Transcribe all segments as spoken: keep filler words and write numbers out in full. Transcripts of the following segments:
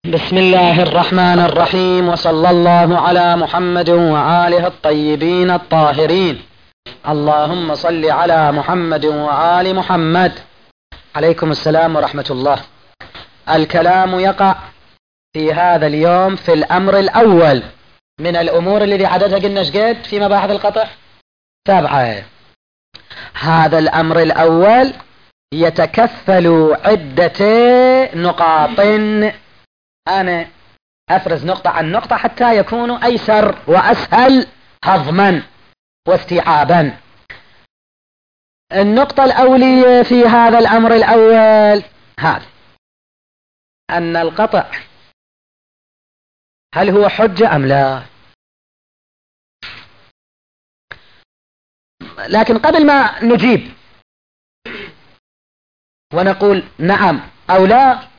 بسم الله الرحمن الرحيم، وصلى الله على محمد وآله الطيبين الطاهرين. اللهم صل على محمد وآل محمد. عليكم السلام ورحمة الله. الكلام يقع في هذا اليوم في الأمر الأول من الأمور الذي عددها قلنا شقد في مباحث القطع سبعة. هذا الأمر الأول يتكفل عدة نقاط. أنا أفرز نقطة عن نقطة حتى يكون أيسر وأسهل هضما واستيعابا. النقطة الأولية في هذا الأمر الأول هذا أن القطع هل هو حجة أم لا؟ لكن قبل ما نجيب ونقول نعم أو لا،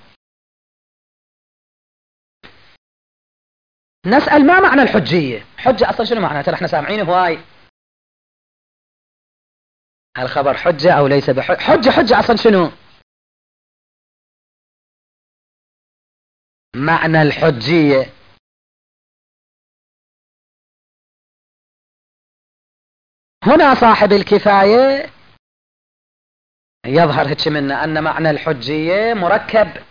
نسأل ما معنى الحجية؟ حجة أصلا شنو معنى؟ ترى احنا سامعين هواي الخبر حجة أو ليس بحجة. حجة حجة أصلا شنو معنى الحجية؟ هنا صاحب الكفاية يظهر هيك منا أن معنى الحجية مركب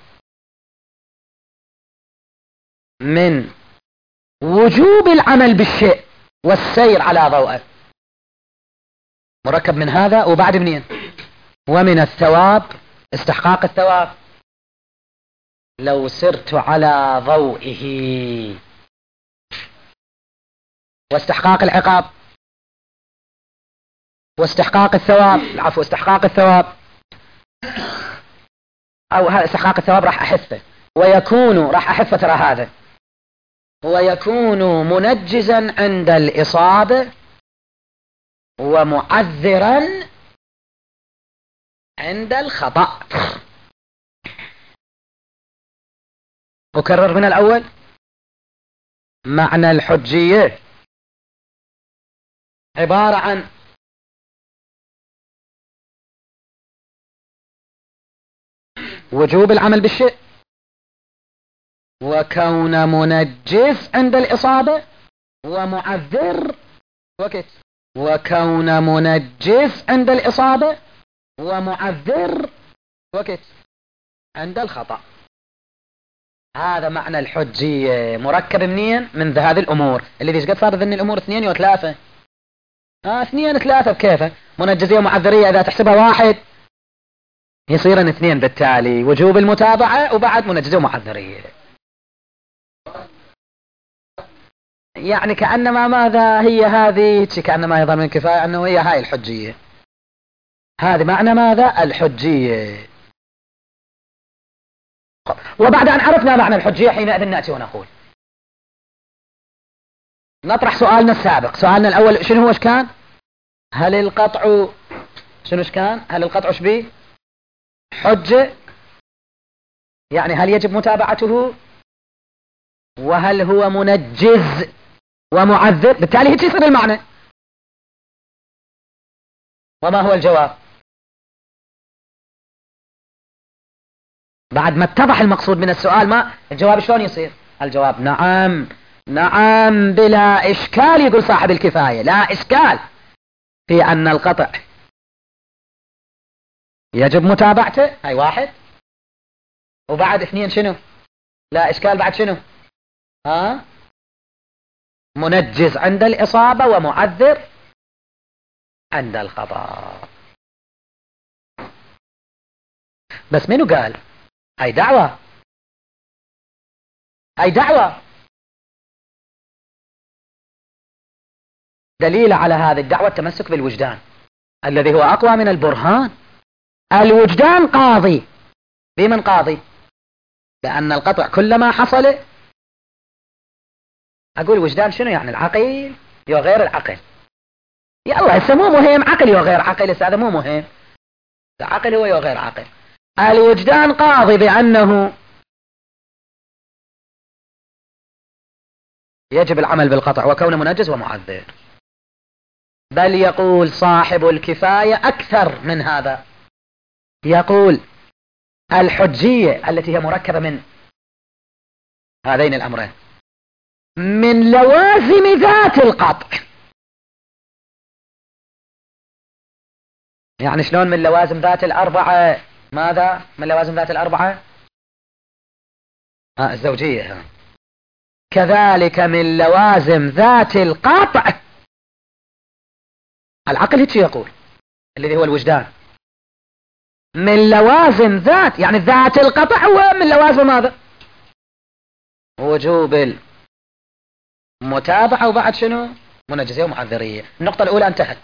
من وجوب العمل بالشيء والسير على ضوءه، مركب من هذا وبعد منين؟ ومن الثواب، استحقاق الثواب لو سرت على ضوئه، واستحقاق العقاب واستحقاق الثواب، العفو استحقاق الثواب، او هذا استحقاق الثواب راح احثه ويكون راح احثه ترى هذا ويكون منجزا عند الإصابة ومعذرا عند الخطأ. أكرر من الأول. معنى الحجية عبارة عن وجوب العمل بالشيء وكون منجز عند الإصابة ومعذر وكت وكون منجز عند الإصابة ومعذر وكت عند الخطأ. هذا معنى الحجية، مركب منين؟ من هذه الأمور اللي ديش قد صار ذن الأمور اثنين وثلاثة. آه اثنين ثلاثة بكيفه، منجزية ومعذرية إذا تحسبها واحد يصيرن اثنين، بالتالي وجوب المتابعة وبعد منجزية ومعذرية. يعني كأنما ماذا هي هذه، كأنما يظن من كفاية أنه هي هاي الحجية. هذه معنى ماذا؟ الحجية. وبعد أن عرفنا معنى الحجية حينئذ نأتي ونقول نطرح سؤالنا السابق. سؤالنا الأول شنو هو؟ كان هل القطع شنو كان هل القطع شبيه حجة؟ يعني هل يجب متابعته؟ وهل هو منجز ومعذر؟ بالتالي هيك يصير المعنى. وما هو الجواب؟ بعد ما اتضح المقصود من السؤال ما الجواب شلون يصير؟ الجواب نعم نعم بلا إشكال. يقول صاحب الكفاية لا إشكال في أن القطع يجب متابعته، هاي واحد. وبعد اثنين شنو؟ لا إشكال بعد شنو؟ ها؟ منجز عند الإصابة ومعذر عند الخطأ. بس منو قال؟ هاي دعوة هاي دعوة دليل على هذه الدعوة التمسك بالوجدان الذي هو أقوى من البرهان. الوجدان قاضي. بمن قاضي؟ لأن القطع كلما حصل، أقول وجدان شنو يعني؟ العقل يو غير العقل. يلا هسه مو مهم عقل يو غير عقل، هذا مو مهم، العقل هو يو غير عقل. الوجدان قاضي بأنه يجب العمل بالقطع وكون منجز ومعذر. بل يقول صاحب الكفاية أكثر من هذا، يقول الحجية التي هي مركبة من هذين الأمرين من لوازم ذات القطع. يعني شلون من لوازم ذات الأربعة؟ ماذا من لوازم ذات الأربعة؟ آه الزوجية. كذلك من لوازم ذات القطع العقل هيك يقول الذي هو الوجدان. من لوازم ذات يعني ذات القطع هو من لوازم ماذا؟ وجوب المتابعة وبعد شنو؟ منجزية ومحذرية. النقطة الأولى انتهت.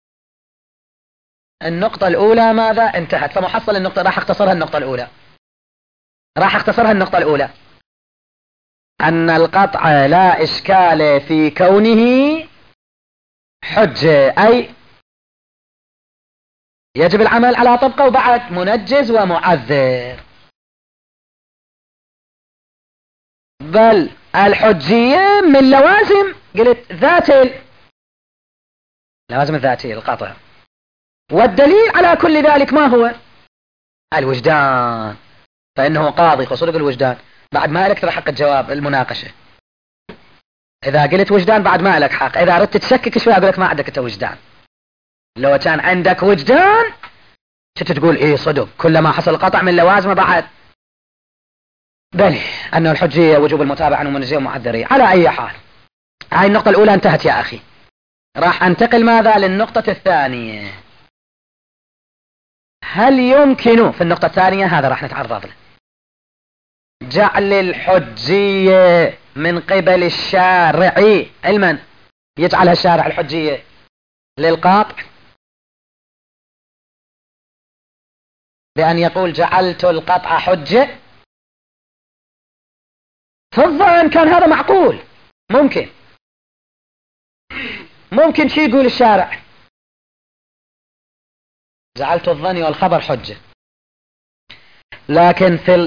النقطة الأولى ماذا؟ انتهت. فمحصل النقطة راح اختصرها النقطة الأولى. راح اختصرها النقطة الأولى أن القطع لا إشكال في كونه حجة، أي يجب العمل على طبقه وبعد منجز ومعذر. بل الحجية من لوازم قلت ذات لوازم الذاتية القطع. والدليل على كل ذلك ما هو؟ الوجدان. فإنه قاضي خصوصا بالوجدان. بعد ما لك ترى حق الجواب المناقشة. إذا قلت وجدان بعد ما لك حق. إذا أردت تشكك شوي أقول لك ما عندك أنت وجدان. لو كان عندك وجدان كنت تقول إيه صدق كلما حصل قطع من لوازمه بعد. بل أنه الحجية وجوب المتابعة ومنجزية ومعذرية. على أي حال هاي النقطة الأولى انتهت يا أخي. راح أنتقل ماذا للنقطة الثانية. هل يمكن في النقطة الثانية هذا راح نتعرض له جعل الحجية من قبل الشارع علما يجعلها الشارع الحجية للقاطع بأن يقول جعلت القطع حجة؟ في الظن كان هذا معقول. ممكن ممكن شي يقول الشارع جعلت الظن والخبر حجة. لكن في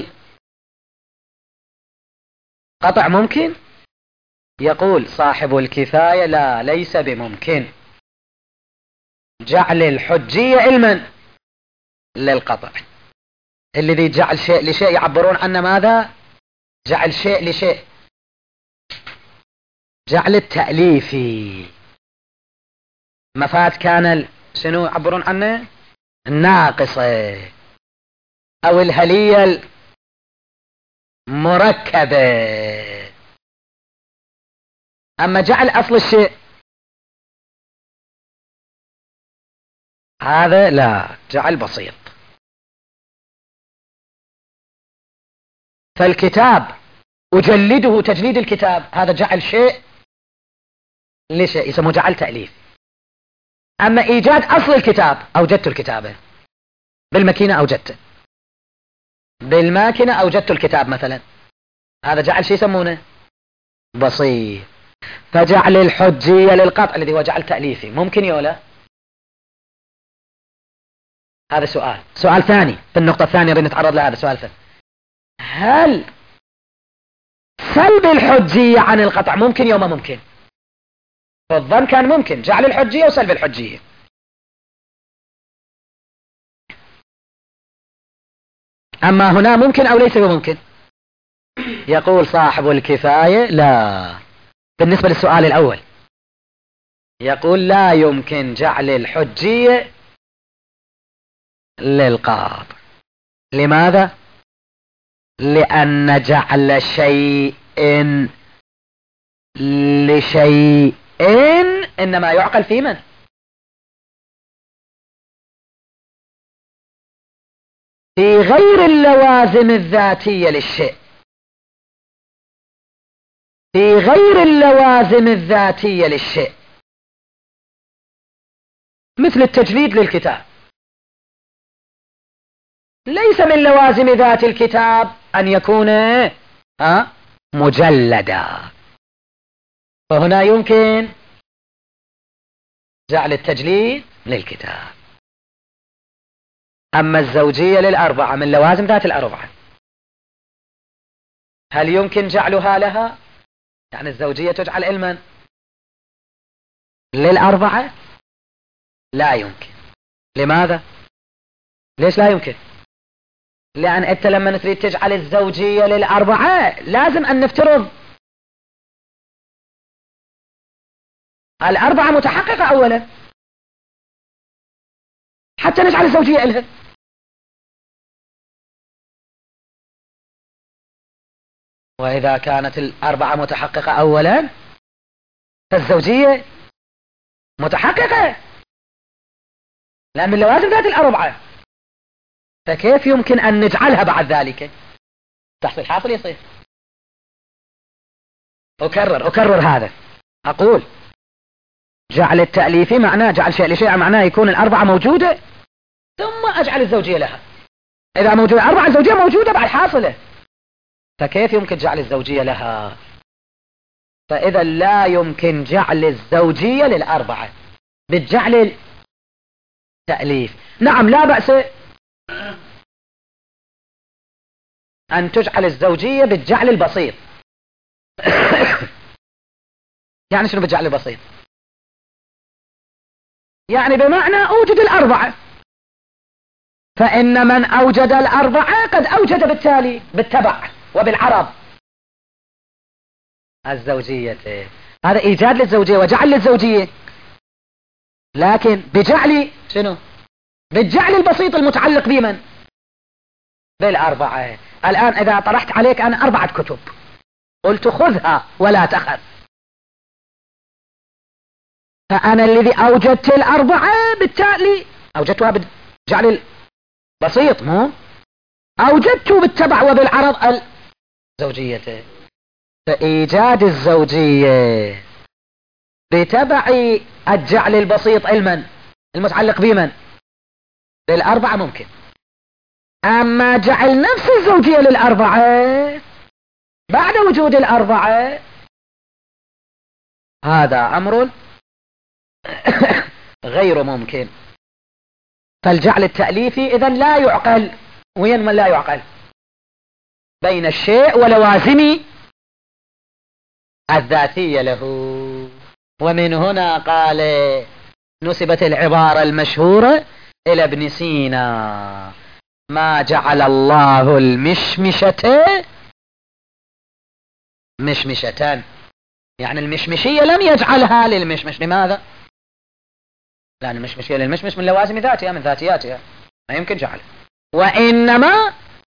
القطع ممكن يقول صاحب الكفاية لا ليس بممكن جعل الحجية علما للقطع. الذي جعل شيء لشيء يعبرون عنه ماذا؟ جعل شيء لشيء. جعل التأليفي مفاد كان شنو يعبرون عنه؟ الناقصة أو الهلية المركبة. أما جعل أصل الشيء هذا لا جعل بسيط. فالكتاب أجلده تجليد الكتاب هذا جعل شيء لشيء يسموه جعل تأليف. أما إيجاد أصل الكتاب أوجدت الكتابة بالماكينة أوجدته بالماكينة أوجدت الكتاب مثلا هذا جعل شيء يسمونه بسيط. فجعل الحجية للقطع الذي هو جعل تأليفي ممكن يولا. هذا سؤال. سؤال ثاني في النقطة الثانية اللي نتعرض لها. هذا سؤال ثاني. هل سلب الحجية عن القطع ممكن يوم ممكن؟ فالظن كان ممكن جعل الحجية وسلب الحجية. أما هنا ممكن أو ليس بممكن؟ يقول صاحب الكفاية لا. بالنسبة للسؤال الأول يقول لا يمكن جعل الحجية للقاطع. لماذا؟ لأن جعل شيء لشيء إنما يعقل في من؟ في غير اللوازم الذاتية للشيء. في غير اللوازم الذاتية للشيء مثل التجليد للكتاب. ليس من لوازم ذات الكتاب أن يكون ها مجلدا. فهنا يمكن جعل التجليد للكتاب. أما الزوجية للأربعة من لوازم ذات الأربعة هل يمكن جعلها لها؟ يعني الزوجية تجعل علما للأربعة؟ لا يمكن. لماذا؟ ليش لا يمكن؟ لأن أنت لما تريد تجعل الزوجية للأربعة لازم أن نفترض الأربعة متحققة أولا حتى نجعل الزوجية لها. وإذا كانت الأربعة متحققة أولا فالزوجية متحققة، لأن من لوازم ذات الأربعة، فكيف يمكن أن نجعلها بعد ذلك؟ تحصيل حاصل يصير. أكرر أكرر هذا، أقول جعل التأليفي معناه جعل شيء لشيء، معناه يكون الأربعة موجودة ثم أجعل الزوجية لها. إذا موجودة أربعة الزوجية موجودة بعد حاصلة، فكيف يمكن جعل الزوجية لها؟ فإذا لا يمكن جعل الزوجية للأربعة بالجعل التأليف. نعم لا بأس أن تجعل الزوجية بالجعل البسيط. يعني شنو بالجعل البسيط؟ يعني بمعنى أوجد الأربعة، فإن من أوجد الأربعة قد أوجد بالتالي بالتبع وبالعرض الزوجية. هذا إيجاد للزوجية وجعل للزوجية، لكن بجعل شنو؟ بالجعل البسيط المتعلق بمن؟ بالأربعة. الآن إذا طرحت عليك أنا أربعة كتب قلت خذها ولا تخف، فأنا الذي أوجدت الأربعة بالتالي أوجدتها بالجعل البسيط، مو أوجدت بالتبع وبالعرض الزوجية. فإيجاد الزوجية بتبع الجعل البسيط المن المتعلق بمن؟ للأربعة ممكن، أما جعل نفس الزوجية للأربعة بعد وجود الأربعة هذا أمر غير ممكن. فالجعل التأليفي إذن لا يعقل. وين من لا يعقل؟ بين الشيء ولوازم الذاتية له. ومن هنا قال نسبت العبارة المشهورة إلى ابن سينا: ما جعل الله المشمشة مشمشة، يعني المشمشية لم يجعلها للمشمش. لماذا؟ لأن المشمشية للمشمش من لوازم ذاتها من ذاتياتها، ما يمكن جعلها، وإنما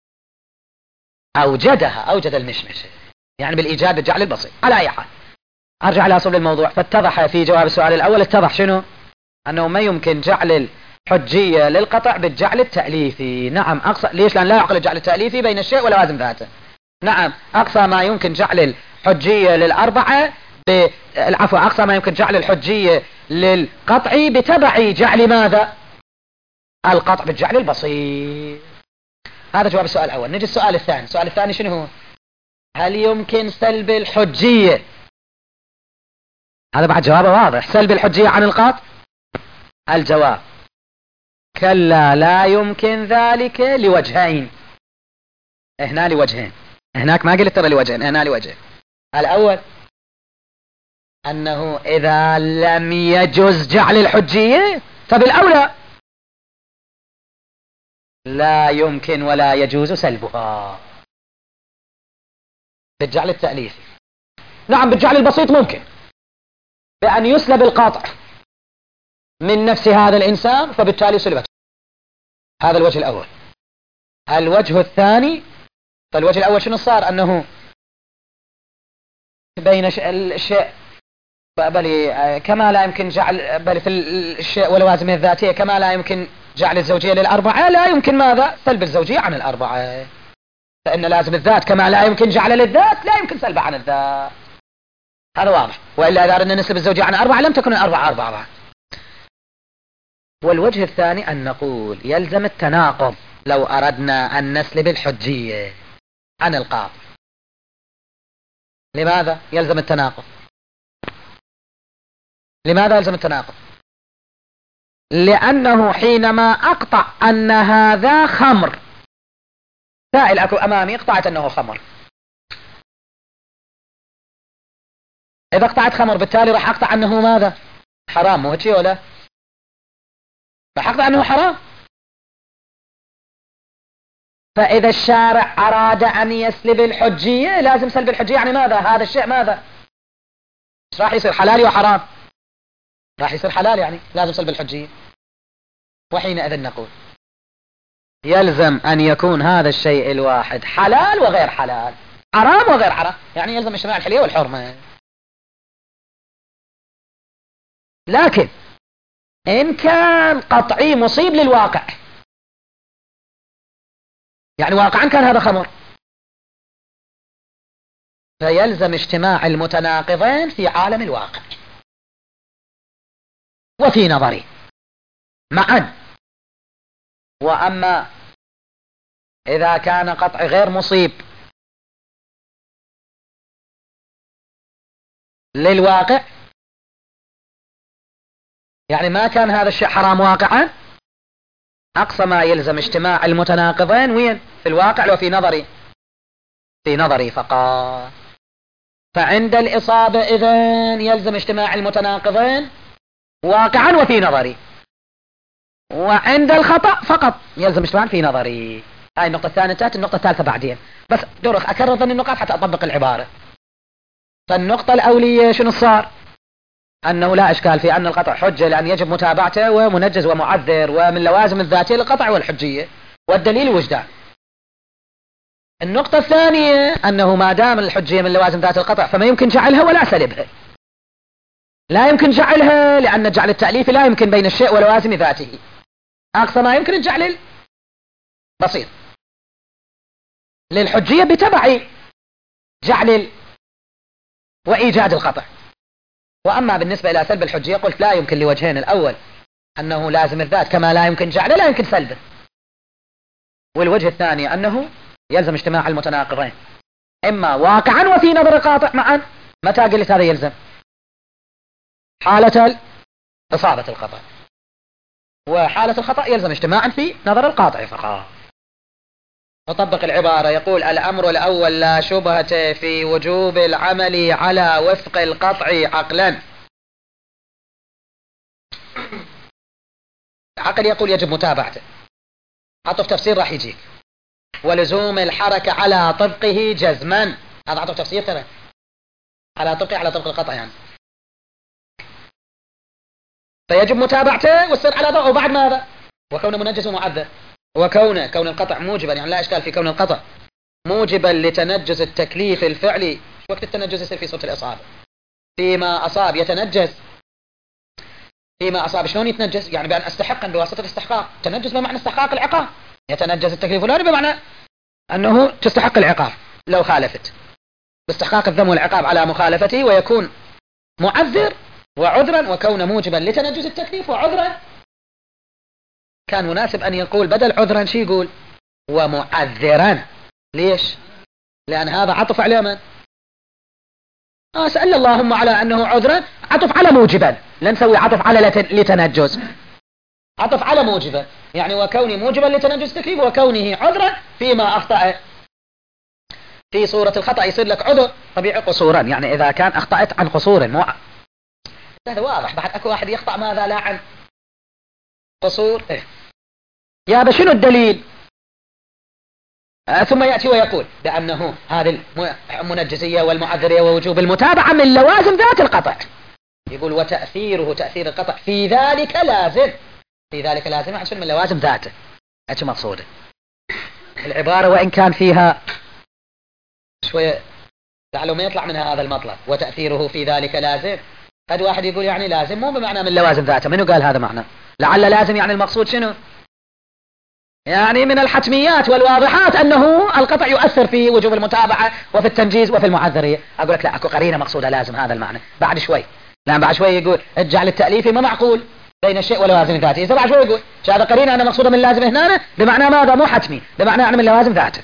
أوجدها أوجد المشمشة، يعني بالإيجاد بالجعل البسيط. على أي حال أرجع إلى أصل الموضوع. فاتضح في جواب السؤال الأول اتضح شنو؟ أنه ما يمكن جعل الحجية للقطع بالجعل التأليفي. نعم أقصى. ليش؟ لأن لا يعقل الجعل التأليفي بين الشيء ولوازم ذاته. نعم أقصى ما يمكن جعل الحجية للأربعة ب... العفو أقصى ما يمكن جعل الحجية للقطع بتبع جعل ماذا؟ القطع بالجعل البسيط. هذا جواب السؤال الأول. نجي السؤال الثاني. السؤال الثاني شنو هو؟ هل يمكن سلب الحجية؟ هذا بعد جوابه واضح. سلب الحجية عن القطع؟ الجواب كلا لا يمكن ذلك لوجهين. هنا لوجهين، هناك ما قلت ترى لوجهين، هنا لوجهين. الأول أنه إذا لم يجوز جعل الحجية فبالأولى لا يمكن ولا يجوز سلبها بالجعل التأليفي. نعم بالجعل البسيط ممكن، بأن يسلب القاطع من نفس هذا الإنسان فبالتالي سلبت. هذا الوجه الأول. الوجه الثاني، فالوجه الأول شنو صار؟ أنه بين الشيء بل كما لا يمكن جعل بل في الشيء ولوازمه الذاتية كما لا يمكن جعل الزوجية للأربعة لا يمكن ماذا؟ سلب الزوجية عن الأربعة. فإن لازم الذات كما لا يمكن جعل للذات لا يمكن سلبه عن الذات. هذا واضح. وإلا إذا أردنا نسلب الزوجية عن أربعة لم تكن الأربعة أربعة بعد. والوجه الثاني أن نقول يلزم التناقض لو أردنا أن نسلب الحجية عن القاطع. لماذا يلزم التناقض؟ لماذا يلزم التناقض؟ لأنه حينما أقطع أن هذا خمر، سائل أكو أمامي اقطعت أنه خمر، إذا اقطعت خمر بالتالي راح أقطع أنه ماذا؟ حرام. مو هيك ولا؟ راح أقطع أنه حرام. فإذا الشارع أراد أن يسلب الحجية لازم سلب الحجية، يعني ماذا؟ هذا الشيء ماذا؟ راح يصير حلال وحرام؟ راح يصير حلال، يعني لازم سلب الحجية. وحينئذ نقول يلزم أن يكون هذا الشيء الواحد حلال وغير حلال، حرام وغير حرام، يعني يلزم اجتماع الحلية والحرمة. لكن إن كان قطعي مصيب للواقع، يعني واقعا كان هذا خمر، فيلزم اجتماع المتناقضين في عالم الواقع وفي نظري معا. وأما إذا كان قطع غير مصيب للواقع، يعني ما كان هذا الشيء حرام واقعا، أقصى ما يلزم اجتماع المتناقضين وين؟ في الواقع وفي نظري، في نظري فقط. فعند الإصابة إذن يلزم اجتماع المتناقضين واقعا وفي نظري، وعند الخطأ فقط يلزم اجتماع في نظري. هاي النقطة الثانية انتهت، النقطة الثالثة بعدين. بس دورك أكرر ذن النقاط حتى أطبق العبارة. فالنقطة الأولية شنو صار؟ أنه لا إشكال في أن القطع حجة، لأن يجب متابعته ومنجز ومعذر، ومن لوازم الذاتية للقطع والحجية، والدليل وجدان. النقطة الثانية أنه ما دام الحجية من لوازم ذات القطع فما يمكن جعلها ولا سلبها، لا يمكن جعلها، لأن جعل التأليف لا يمكن بين الشيء ولوازم ذاته، أقصى ما يمكن الجعل بسيط للحجية بتبع جعل وإيجاد القطع. وأما بالنسبة إلى سلب الحجية قلت لا يمكن لوجهين: الأول أنه لازم الذات كما لا يمكن جعله لا يمكن سلبه، والوجه الثاني أنه يلزم اجتماع المتناقضين إما واقعا وفي نظر القاطع معا. متى قلت هذا يلزم؟ حالة إصابة الخطأ، وحالة الخطأ يلزم اجتماعا في نظر القاطع فقط. وطبق العبارة، يقول: الأمر الأول لا شبهة في وجوب العمل على وفق القطع عقلا. عقل يقول يجب متابعته، عطف تفسير راح يجيك. ولزوم الحركة على طبقه جزما، هذا عطف تفسير ترى، على طبقه على طبق القطع يعني، فيجب متابعته والسير على ضوءه. وبعد ماذا؟ وكون منجز ومعذر، وكون كون القطع موجبا، يعني لا إشكال في كون القطع موجبا لتنجز التكليف الفعلي. وقت التنجز يصير في صوت الإصابة، فيما أصاب يتنجز، فيما أصاب شلون يتنجز؟ يعني بأن أستحقا بواسطة الاستحقاق. تنجز بمعنى استحقاق العقاب، يتنجز التكليف الفعلي بمعنى أنه تستحق العقاب لو خالفت، باستحقاق الذم والعقاب على مخالفته، ويكون معذر وعذرا. وكون موجبا لتنجز التكليف وعذرا، كان مناسب أن يقول بدل عذرا شي يقول ومعذرا. ليش؟ لأن هذا عطف على من؟ آه سأل اللهم على أنه عذرا، عطف على موجبا، لا نسوي عطف على لتنجز، عطف على موجبا، يعني وكوني موجبا لتنجز التكليف، وكونه عذرا فيما أخطأ في صورة الخطأ يصير لك عذر طبيعي قصورا، يعني إذا كان أخطأت عن قصور مو... هذا واضح. بعد أكو واحد يخطأ ماذا لا عن قصور. إيه؟ يا بشنو الدليل؟ آه ثم يأتي ويقول بأنه هذه المنجزية والمعذرية ووجوب المتابعة من لوازم ذات القطع. يقول وتأثيره تأثير القطع في ذلك لازم، في ذلك لازم عشان من لوازم ذاته. ايش مقصوده؟ العبارة وإن كان فيها شوية لعله ما يطلع منها هذا المطلب، وتأثيره في ذلك لازم. قد واحد يقول يعني لازم مو بمعنى من لوازم ذاته. منو قال هذا معنى؟ لعل لازم يعني المقصود شنو؟ يعني من الحتميات والواضحات أنه القطع يؤثر في وجوب المتابعة وفي التنجيز وفي المعذرية. أقول لك لا، أكو قرينة مقصودة لازم هذا المعنى بعد شوي. لأن بعد شوي يقول الجعل التأليفي ما معقول بين الشيء ولوازم ذاته. إذا بعد شوي يقول هذا قرينة أنا مقصودة من لازم هنا بمعنى ماذا؟ مو حتمي، بمعنى يعني من لوازم ذاته.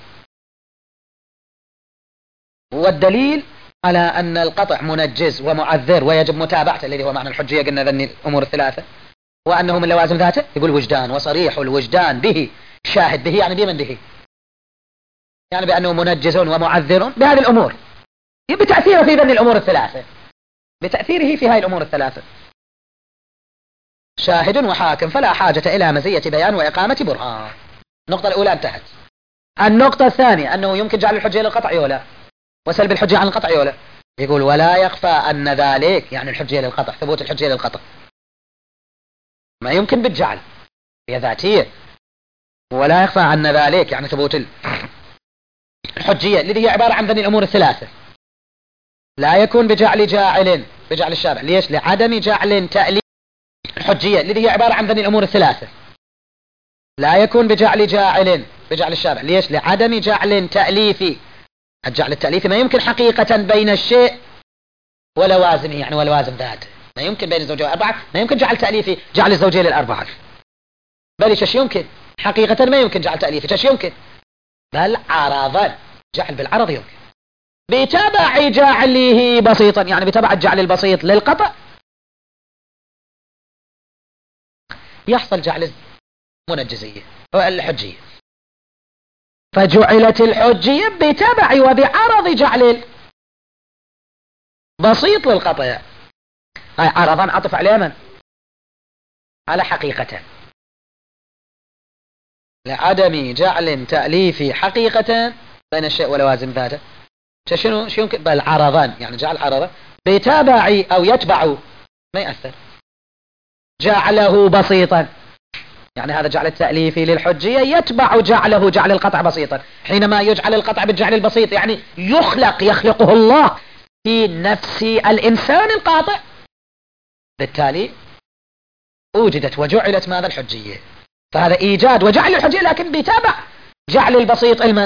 والدليل على أن القطع منجز ومعذر ويجب متابعته الذي هو معنى الحجية، قلنا ذني الأمور الثلاثة، وأنه من لوازم ذاته. يقول وجدان، وصريح الوجدان به شاهد به، يعني بمن به؟ يعني بأنه منجز ومعذر بهذه الأمور، بتأثيره في ذني الأمور الثلاثة، بتأثيره في هذه الأمور الثلاثة شاهد وحاكم، فلا حاجة إلى مزية بيان وإقامة برهان. النقطة الأولى انتهت. النقطة الثانية أنه يمكن جعل الحجية للقطع ولا وسلب الحجية عن القطع ولا. يقول ولا يخفى أن ذلك يعني الحجية للقطع، ثبوت الحجية للقطع ما يمكن بالجعل، هي ذاتية. ولا يخفى أن ذلك يعني ثبوت الحجية الذي هي عبارة عن ذني الأمور الثلاثة لا يكون بجعل جاعل بجعل الشارع. ليش؟ لعدم جعل تأليف الحجية الذي هي عبارة عن ذني الأمور الثلاثة لا يكون بجعل جاعل بجعل الشارع. ليش؟ لعدم جعل تأليفي. الجعل التأليفي ما يمكن حقيقة بين الشيء ولوازمه، يعني ولوازم ذاته ما يمكن بين الزوجين والأربعة، ما يمكن جعل تأليفي جعل الزوجين للأربعة، بل ايش يمكن حقيقة ما يمكن جعل تأليفي ايش يمكن، بل عرضا جعل بالعرض يمكن بتبع جعله بسيطا، يعني بتبع الجعل البسيط للقطع يحصل جعل المنجزية الحجية، فجعلت الحجية بتبع وبعرض جعل بسيط للقطع. هاي عرضا عطف على من؟ على حقيقة، لعدم جعل تأليفي حقيقة بين الشيء ولوازم ذاته. شنو شو يمكن؟ بل عرضان يعني جعل عرضا بتابع أو يتبع ما يأثر جعله بسيطا، يعني هذا جعل التأليفي للحجية يتبع جعله جعل القطع بسيطا. حينما يجعل القطع بالجعل البسيط يعني يخلق يخلقه الله في نفس الإنسان القاطع، بالتالي وجدت وجعلت ماذا؟ الحجية. فهذا إيجاد وجعل الحجية لكن بيتابع جعل البسيط المن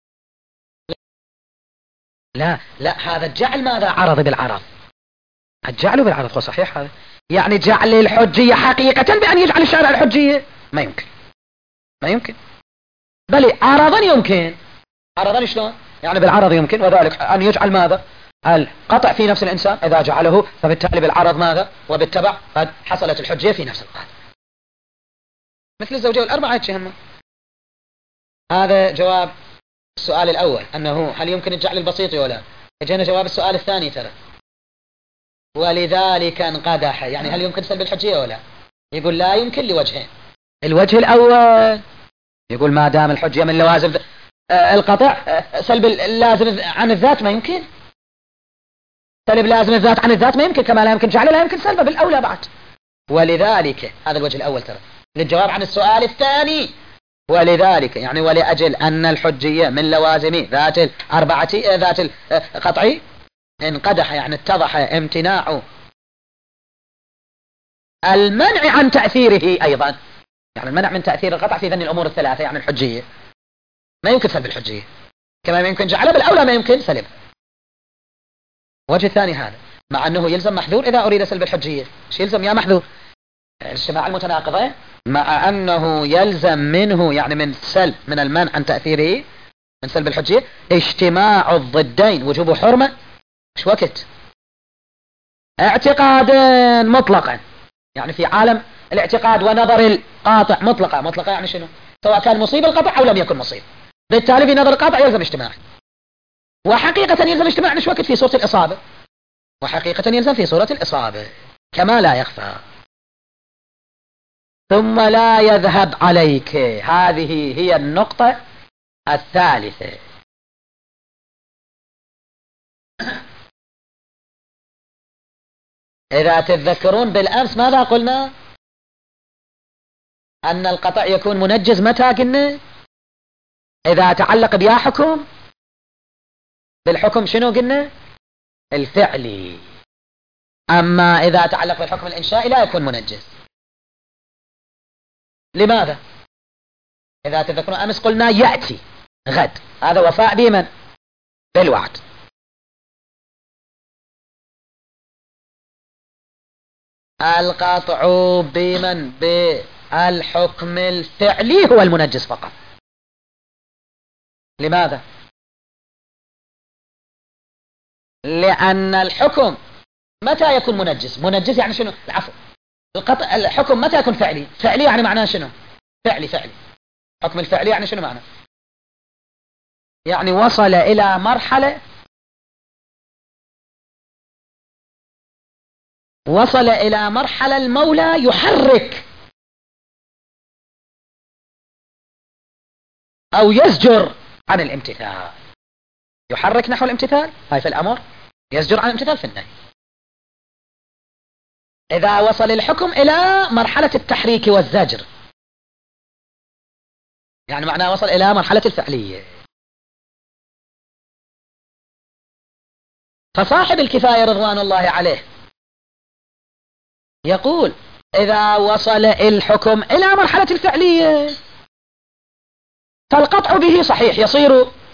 لا لا هذا الجعل ماذا؟ عرض بالعرض، الجعل بالعرض هو صحيح هذا، يعني جعل الحجية حقيقة بأن يجعل الشارع الحجية ما يمكن ما يمكن، بل عرضا يمكن. عرضا شلون؟ يعني بالعرض يمكن، وذلك أن يجعل ماذا؟ القطع في نفس الإنسان إذا جعله فبالتالي بالعرض ماذا؟ وبالتبع قد حصلت الحجية في نفس القطع، مثل الزوجية والأربعة يتشهمون. هذا جواب السؤال الأول أنه هل يمكن الجعل البسيط ولا. اجينا جواب السؤال الثاني ترى ولذلك انقدح، يعني هل يمكن سلب الحجية ولا. يقول لا يمكن لوجهين. الوجه الأول يقول ما دام الحجية من لوازم القطع سلب اللازم عن الذات ما يمكن، سلب لازم الذات عن الذات ما يمكن، كما لا يمكن جعله لا يمكن سلبه بالأولى بعد. ولذلك هذا الوجه الأول ترى للجواب عن السؤال الثاني. ولذلك يعني ولأجل أن الحجية من لوازم ذات الأربعة ذات القطع انقدح يعني اتضح امتناع المنع عن تأثيره أيضا، يعني المنع من تأثير القطع في ذن الأمور الثلاثة، يعني الحجية ما يمكن سلب الحجية كما ما يمكن جعله بالأولى ما يمكن سلب. وجه الثاني هذا مع أنه يلزم محذور إذا أريد سلب الحجية. ايش يلزم يا محذور؟ الاجتماع المتناقضين، مع أنه يلزم منه يعني من سلب من المنع عن تأثيره من سلب الحجية اجتماع الضدين وجوب حرمة ايش وقت اعتقادا مطلقا، يعني في عالم الاعتقاد ونظر القاطع مطلقة. مطلقة يعني شنو؟ سواء كان مصيب القطع أو لم يكن مصيب، بالتالي في نظر القاطع يلزم اجتماع، وحقيقة يلزم اجتماع ايش وقت في صورة الإصابة، وحقيقة يلزم في صورة الإصابة كما لا يخفى. ثم لا يذهب عليك، هذه هي النقطة الثالثة. إذا تتذكرون بالأمس ماذا قلنا؟ أن القطع يكون منجز متى قلنا؟ إذا تعلق بيا حكم، بالحكم شنو قلنا؟ الفعلي. أما إذا تعلق بالحكم الإنشائي لا يكون منجز. لماذا؟ إذا تذكرون أمس قلنا يأتي غد، هذا وفاء بمن؟ بالوعد. القطع بمن؟ بالحكم الفعلي هو المنجز فقط. لماذا؟ لأن الحكم متى يكون منجز؟ منجز يعني شنو؟ العفو القطع الحكم متى يكون فعلي؟ فعلي يعني معناه شنو؟ فعلي فعلي حكم الفعلي يعني شنو معناه؟ يعني وصل إلى مرحلة وصل إلى مرحلة المولى يحرك أو يزجر عن الامتثال، يحرك نحو الامتثال هاي في الأمر، يزجر عن الامتثال في النهي. إذا وصل الحكم إلى مرحلة التحريك والزجر، يعني معناه وصل إلى مرحلة الفعلية، فصاحب الكفاية رضوان الله عليه يقول إذا وصل الحكم إلى مرحلة الفعلية فالقطع به صحيح، يصير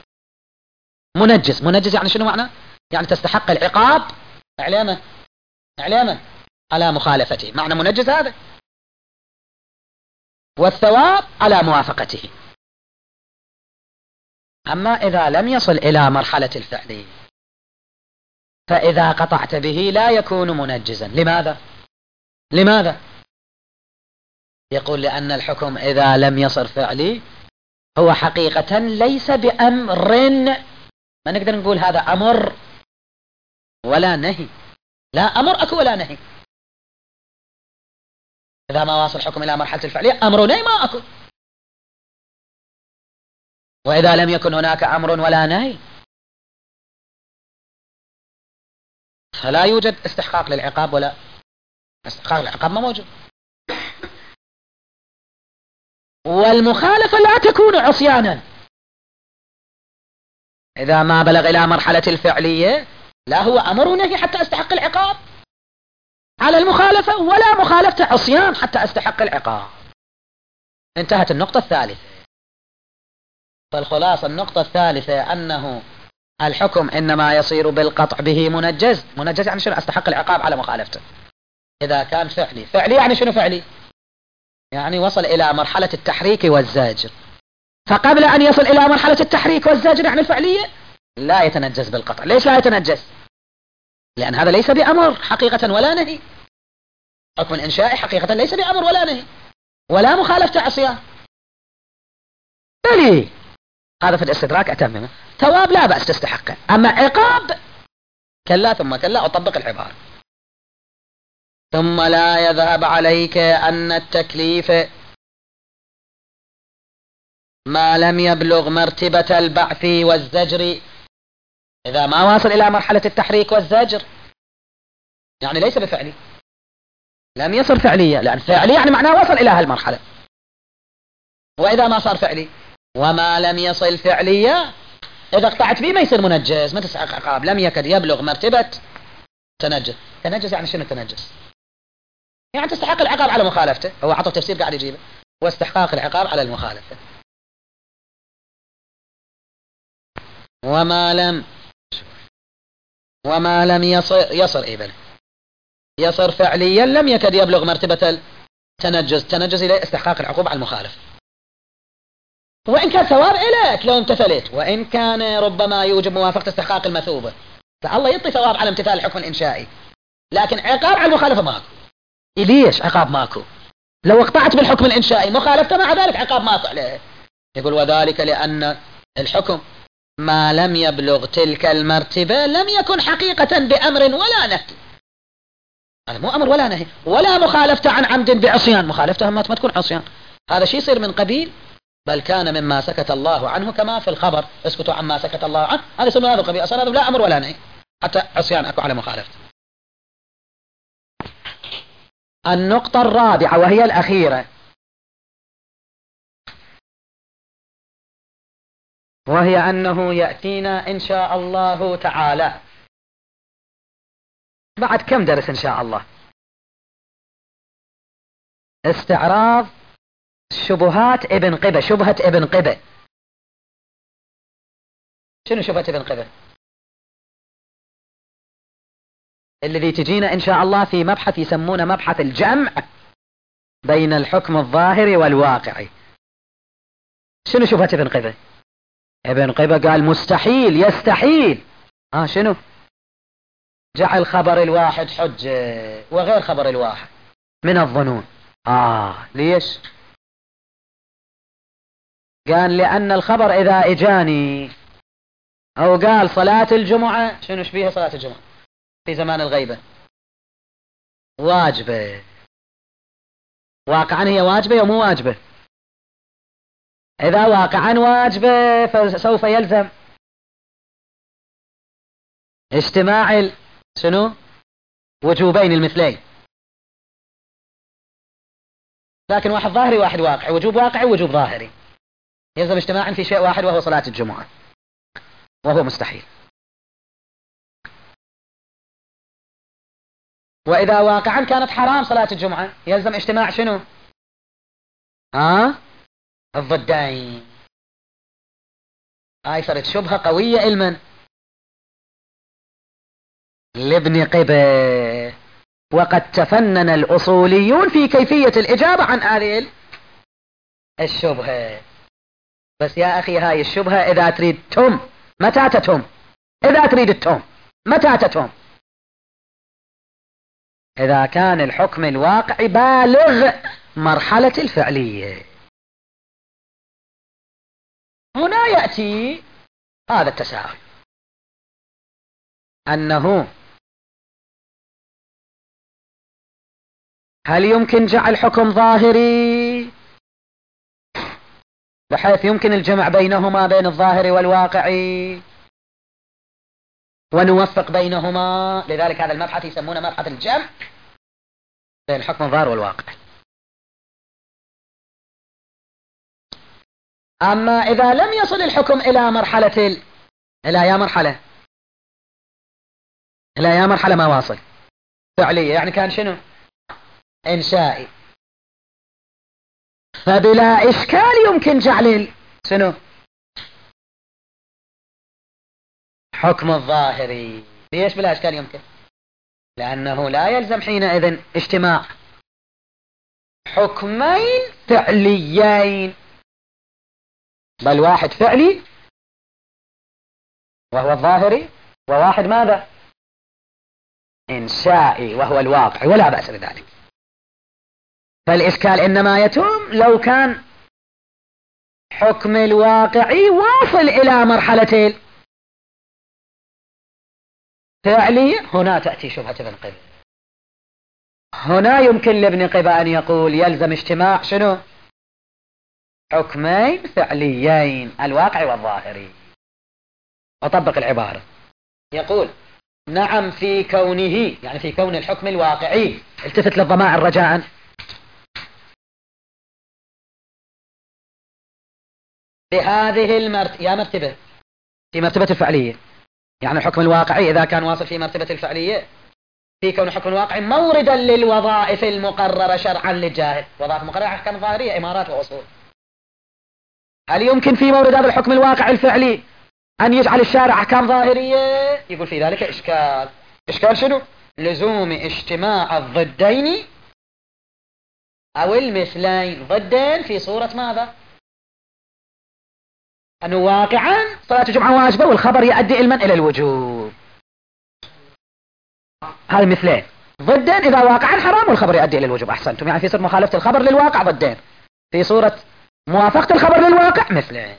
منجز. منجز يعني شنو معنى؟ يعني تستحق العقاب إعلاما إعلاما على مخالفته، معنى منجز هذا، والثواب على موافقته. أما إذا لم يصل إلى مرحلة الفعلية فإذا قطعت به لا يكون منجزا. لماذا؟ لماذا؟ يقول لأن الحكم إذا لم يصر فعلي هو حقيقة ليس بأمر، ما نقدر نقول هذا أمر ولا نهي، لا أمر أكو ولا نهي. إذا ما واصل الحكم إلى مرحلة الفعلية أمر ونهي ما أكو، وإذا لم يكن هناك أمر ولا نهي فلا يوجد استحقاق للعقاب، ولا استحقاق للعقاب ما موجود. والمخالفة لا تكون عصيانا، إذا ما بلغ إلى مرحلة الفعلية لا هو أمر ونهي حتى أستحق العقاب على المخالفة، ولا مخالفة عصيان حتى أستحق العقاب. انتهت النقطة الثالثة. فالخلاصة النقطة الثالثة أنه الحكم إنما يصير بالقطع به منجز. منجز يعني شنو؟ أستحق العقاب على مخالفته إذا كان فعلي. فعلي يعني شنو فعلي؟ يعني وصل إلى مرحلة التحريك والزاجر، فقبل أن يصل إلى مرحلة التحريك والزاجر يعني الفعلية لا يتنجز بالقطع. ليش لا يتنجز؟ لأن هذا ليس بأمر حقيقة ولا نهي. حكم الإنشاء حقيقة ليس بأمر ولا نهي ولا مخالفة عصيان. بلي هذا في الاستدراك أتممه. ثواب لا بأس تستحقه، أما عقاب كلا ثم كلا. أطبق العبارة: ثم لا يذهب عليك أن التكليف ما لم يبلغ مرتبة البعث والزجر. إذا ما واصل إلى مرحلة التحريك والزجر يعني ليس بفعلي، لم يصل فعلية، لأن فعلي يعني معناه وصل إلى هالمرحلة. وإذا ما صار فعلي وما لم يصل فعلية إذا اقطعت به ما يصير منجز، ما تستحق عقاب، لم يكد يبلغ مرتبة تنجس. تنجس يعني شنو تنجس؟ يعني تستحق العقاب على مخالفته. هو عطى تفسير قاعد يجيبه، واستحقاق العقاب على المخالفة. وما لم وما لم يصر يصر إبن يصر فعليا لم يكد يبلغ مرتبة التنجس. تنجس إلى استحقاق العقوبة على المخالف، وإن كان ثواب إليك لو امتثلت، وإن كان ربما يوجب موافقة استحقاق المثوبة. فالله يعطي ثواب على امتثال الحكم الإنشائي، لكن عقاب على المخالفة ماكو. ليش عقاب ماكو؟ لو اقطعت بالحكم الإنشائي مخالفته مع ذلك عقاب ماكو عليه. يقول وذلك لأن الحكم ما لم يبلغ تلك المرتبة لم يكن حقيقة بأمر ولا نهي. هذا مو أمر ولا نهي، ولا مخالفته عن عمد بعصيان. مخالفته ما تكون عصيان، هذا شيء يصير من قبيل بل كان مما سكت الله عنه، كما في الخبر اسكتوا عما سكت الله عنه. هذا يسمى هذا القبيل، أصلا هذا لا أمر ولا نهي حتى عصيان أكو على مخالفته. النقطة الرابعة وهي الأخيرة، وهي أنه يأتينا إن شاء الله تعالى بعد كم درس إن شاء الله استعراض شبهات ابن قبة. شبهة ابن قبة، شنو شبهة ابن قبة؟ الذي تجينا إن شاء الله في مبحث يسمونه مبحث الجمع بين الحكم الظاهري والواقعي. شنو شبهة ابن قبة؟ ابن قبة قال مستحيل، يستحيل آه شنو؟ جعل خبر الواحد حجة وغير خبر الواحد من الظنون. آه ليش؟ قال لأن الخبر إذا إجاني أو قال صلاة الجمعة، شنو شبيها صلاة الجمعة في زمان الغيبة؟ واجبة. واقعا هي واجبة ومو واجبة؟ إذا واقعا واجبة فسوف يلزم اجتماع ال... شنو وجوبين المثلين. لكن واحد ظاهري واحد واقعي، وجوب واقعي ووجوب ظاهري، يلزم اجتماع في شيء واحد وهو صلاة الجمعة، وهو مستحيل. وإذا واقعا كانت حرام صلاة الجمعة يلزم اجتماع شنو؟ ها؟ الضدين. هاي صارت شبهة قوية إلمن لابن قبة، وقد تفنن الأصوليون في كيفية الإجابة عن هذه الشبهة. بس يا أخي هاي الشبهة إذا تريد تم متى تتم؟ إذا تريد التم متى تتم؟ إذا كان الحكم الواقعي بالغ مرحلة الفعلية. هنا يأتي هذا التساؤل، أنه هل يمكن جعل حكم ظاهري بحيث يمكن الجمع بينهما بين الظاهر والواقعي ونوفق بينهما؟ لذلك هذا المبحث يسمونه مبحث الجمع بين الحكم الظاهر والواقع. أما إذا لم يصل الحكم إلى مرحلة ال... إلى يا مرحلة إلى يا مرحلة ما واصل فعلية، يعني كان شنو إنشائي، فبلا إشكال يمكن جعل شنو حكم الظاهري. ليش بلا إشكال يمكن؟ لأنه لا يلزم حينئذ اجتماع حكمين فعليين، بل واحد فعلي وهو الظاهري، وواحد ماذا إنشائي وهو الواقع، ولا بأس بذلك. فالإشكال إنما يتم لو كان حكم الواقعي واصل إلى مرحلة فعلي، هنا تأتي شبهة ابن قبة. هنا يمكن لابن قبة أن يقول يلزم اجتماع شنو حكمين فعليين، الواقع والظاهري. أطبق العبارة، يقول نعم في كونه، يعني في كون الحكم الواقعي، التفت للضمائر رجاء، بهذه المرتبة، يا مرتبة في مرتبة الفعلية، يعني الحكم الواقعي إذا كان واصل في مرتبة الفعلية في كون الحكم الواقعي موردا للوظائف المقررة شرعا للجاهل، وظائف مقررة أحكام ظاهرية إمارات وأصول. هل يمكن في مورد هذا الحكم الواقعي الفعلي أن يجعل الشارع أحكام ظاهرية؟ يقول في ذلك إشكال. إشكال شنو؟ لزوم اجتماع الضدين أو المثلين، ضدين في صورة ماذا؟ أنه واقعا صلاة الجمعة واجبة والخبر يؤدي علما إلى الوجوب، هذا مثلين. ضدين إذا واقعا حرام والخبر يؤدي إلى الوجوب، أحسنتم، يعني في صورة مخالفة الخبر للواقع ضدين، في صورة موافقة الخبر للواقع مثلين.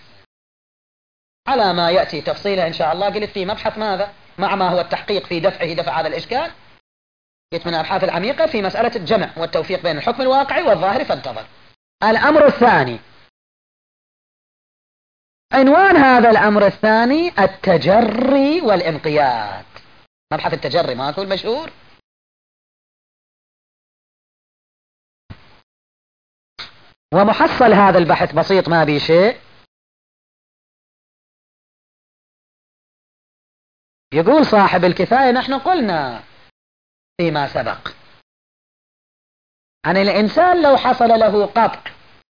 على ما يأتي تفصيله إن شاء الله. قلت في مبحث ماذا مع ما هو التحقيق في دفعه دفع هذا الإشكال، قلت من الأبحاث العميقة في مسألة الجمع والتوفيق بين الحكم الواقعي والظاهري، فانتظر. الأمر الثاني، عنوان هذا الأمر الثاني التجري والانقياد. مبحث التجري ماكو المشهور، ومحصل هذا البحث بسيط ما بي شيء. يقول صاحب الكفاية نحن قلنا فيما سبق أن الإنسان لو حصل له قطع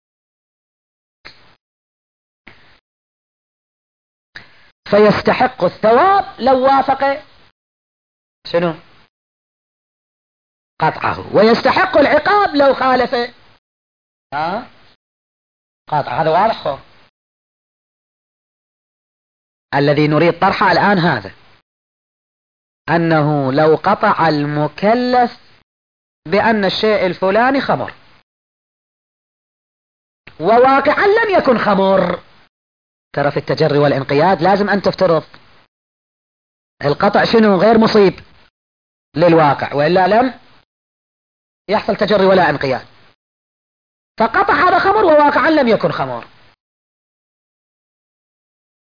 فيستحق الثواب لو وافق شنو قطعه، ويستحق العقاب لو خالف ها قطع. هذا واضح. الذي نريد طرحه الآن هذا، أنه لو قطع المكلف بأن الشيء الفلاني خمر وواقعا لم يكن خمر، ترى في التجري والانقياد لازم أن تفترض القطع شنو غير مصيب للواقع، وإلا لم يحصل تجري ولا انقياد. فقطع هذا خمر وواقعا لم يكن خمر،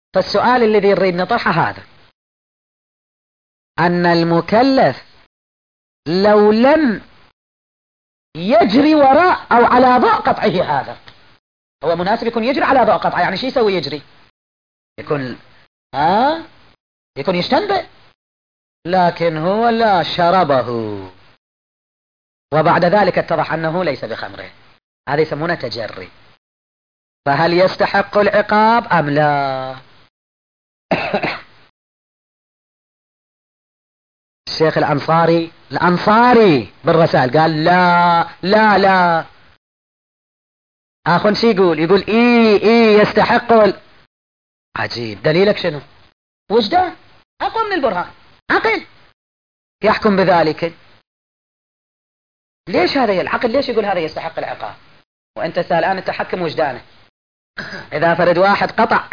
فالسؤال الذي نريد نطرحه هذا، أن المكلف لو لم يجري وراء أو على ضوء قطعه هذا، هو مناسب يكون يجري على ضوء قطعه، يعني شو يسوي يجري؟ يكون ها يكون يستنبئ، لكن هو لا شربه وبعد ذلك اتضح أنه ليس بخمره، هذا يسمونه تجري، فهل يستحق العقاب أم لا؟ الشيخ الأنصاري الأنصاري بالرسائل قال لا لا لا. آخر شي يقول يقول إيه إيه يستحق ال... عجيب، دليلك شنو؟ وجدان أقوى من البرهان، عقل يحكم بذلك. ليش هذا العقل ليش يقول هذا يستحق العقاب وأنت الآن تحكم وجدانه؟ إذا فرد واحد قطع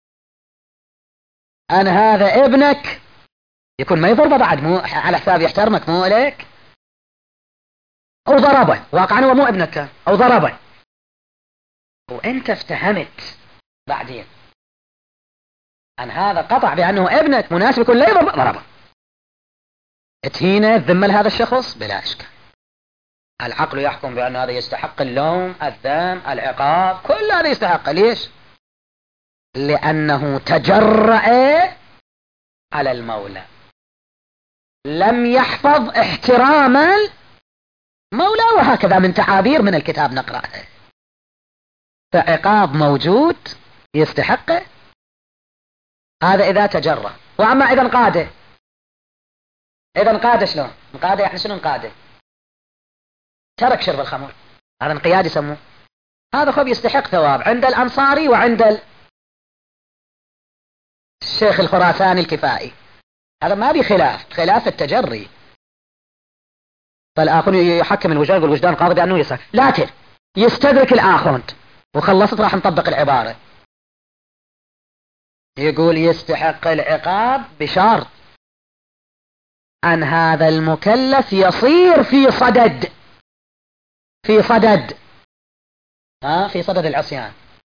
أن هذا ابنك، يكون ما يضربه بعد، مو على حساب يحترمك مو عليك، أو ضربه، واقعا هو مو ابنك كان، أو ضربه وأنت افتهمت بعدين أن هذا قطع بأنه ابنك مناسب يكون لا يضربه، ضربه، تهينه الذمة لهذا الشخص بلا إشكال. العقل يحكم بأن هذا يستحق اللوم الذم العقاب، كل هذا يستحق. ليش؟ لأنه تجرأ على المولى، لم يحفظ احترام المولى، وهكذا من تعابير من الكتاب نقرأها. فعقاب موجود يستحقه هذا إذا تجرأ. وأما إذا انقاده، إذا انقاده شلون؟ انقاده يعني شنو انقاده؟ ترك شرب الخمر، هذا انقياد يسموه، هذا خب يستحق ثواب عند الأنصاري وعند الشيخ الخراساني الكفائي، هذا ما بخلاف خلاف التجري. فالآخر يحكم الوجدان، يقول الوجدان قاضي بأنه يسأل، لكن يستدرك الآخر وخلصت راح نطبق العبارة، يقول يستحق العقاب بشرط أن هذا المكلف يصير في صدد في صدد ها في صدد العصيان.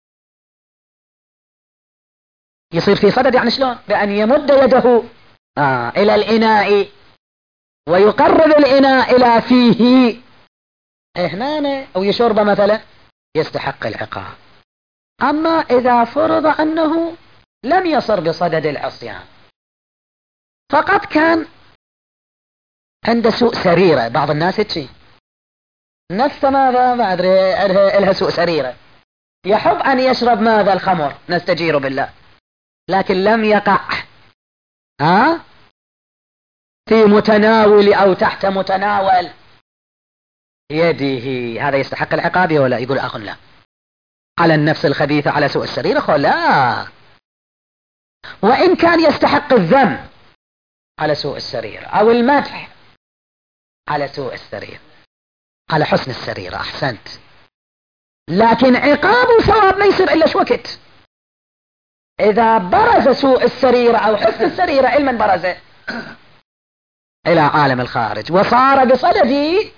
يصير في صدد يعني شلون؟ بأن يمد يده آه إلى الإناء ويقرب الإناء إلى فيه هنا أو يشرب مثلا، يستحق العقاب. أما إذا فرض أنه لم يصر بصدد العصيان، فقد كان عنده سوء سريرة، بعض الناس هيك نفس ماذا ما أدري إلها سوء سريرة، يحب أن يشرب ماذا الخمر، نستجير بالله، لكن لم يقع ها في متناول أو تحت متناول يده، هذا يستحق العقاب ولا؟ يقول أخ لا، على النفس الخبيثة على سوء السريرة لا، وإن كان يستحق الذم على سوء السريرة أو المدح على سوء السريرة، على حسن السريرة أحسنت، لكن عقاب وثواب ما يصير إلا شو وقت إذا برز سوء السريرة أو حسن السريرة علما برز إلى عالم الخارج وصار بصدد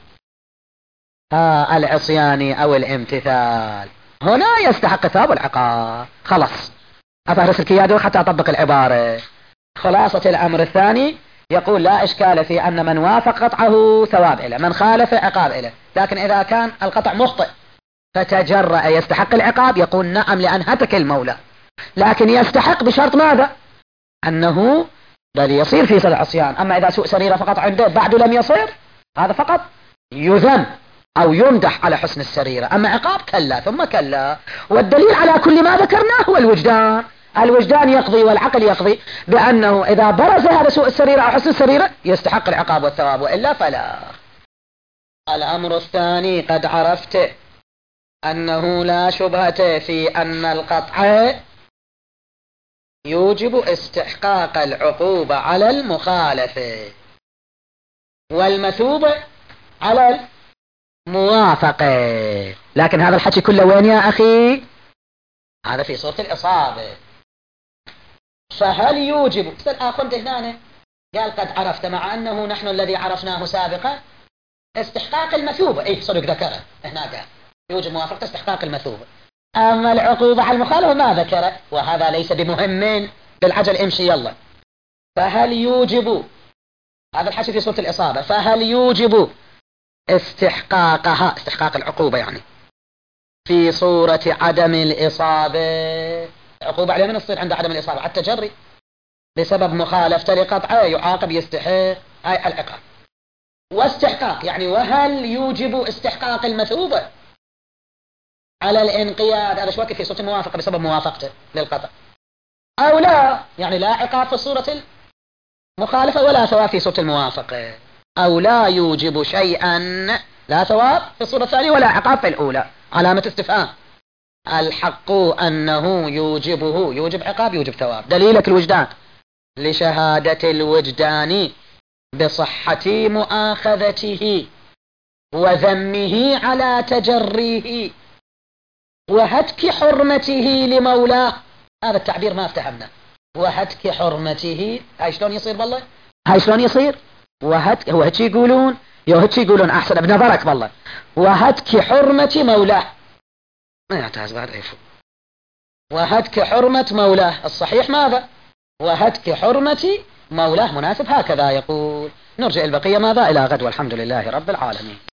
آه العصيان أو الامتثال، هنا يستحق ثواب العقاب. خلاص أفهرس الكيادة حتى أطبق العبارة. خلاصة الأمر الثاني يقول لا إشكال في أن من وافق قطعه ثواب إله، من خالف عقاب إله، لكن إذا كان القطع مخطئ فتجرأ يستحق العقاب، يقول نعم لأن هتك المولى، لكن يستحق بشرط ماذا؟ أنه بل يصير في صدع عصيان. أما إذا سوء سريرة فقط عنده بعد لم يصير، هذا فقط يذم أو يمدح على حسن السريرة، أما عقاب كلا ثم كلا. والدليل على كل ما ذكرناه هو الوجدان، الوجدان يقضي والعقل يقضي بأنه إذا برز هذا سوء السريرة أو حسن السريرة يستحق العقاب والثواب، وإلا فلا. الأمر الثاني قد عرفت أنه لا شبهة في أن القطع يوجب استحقاق العقوبة على المخالفة والمثوبة على الموافقة، لكن هذا الحكي كله وين يا أخي؟ هذا في صورة الإصابة. فهل يوجب أخذ هنا قال قد عرفت، مع أنه نحن الذي عرفناه سابقا استحقاق المثوبة، إيه صدق ذكره هنا قال يوجب موافقة استحقاق المثوبة، أما العقوبة على المخالفة ما ذكر، وهذا ليس بمهم. بالعجل امشي يلا. فهل يوجب، هذا الحكي في سورة الإصابة، فهل يوجب استحقاقها، استحقاق العقوبة يعني، في صورة عدم الإصابة؟ عقوبة عليه من تصير عند عدم الإصابة على التجري بسبب مخالفته لقطعه، يعاقب يستحق هاي العقاب. واستحقاق يعني وهل يوجب استحقاق المثوبة على الانقياد، هذا شوكي في صورة الموافقة بسبب موافقته للقطع، أو لا، يعني لا عقاب في صورة المخالفة ولا ثواب في صورة الموافقة، أو لا يوجب شيئا، لا ثواب في الصورة الثانية ولا عقاب في الأولى، علامة استفهام. الحق أنه يوجبه، يوجب عقاب يوجب ثواب. دليلك الوجدان، لشهادة الوجدان بصحة مؤاخذته وذمه على تجريه وهتك حرمته لمولاه. هذا التعبير ما افتهمنا. وهتك حرمته، هاي شلون يصير بالله؟ هاي شلون يصير؟ وهتك، هو هتك يقولون، يو هتك يقولون أحسن بنظرك بالله. وهتك حرمة مولاه، ما يعتاز بعد عيفو. وهتك حرمة مولاه، الصحيح ماذا؟ وهتك حرمة مولاه، مناسب هكذا يقول. نرجع البقية ماذا إلى غد، والحمد لله رب العالمين.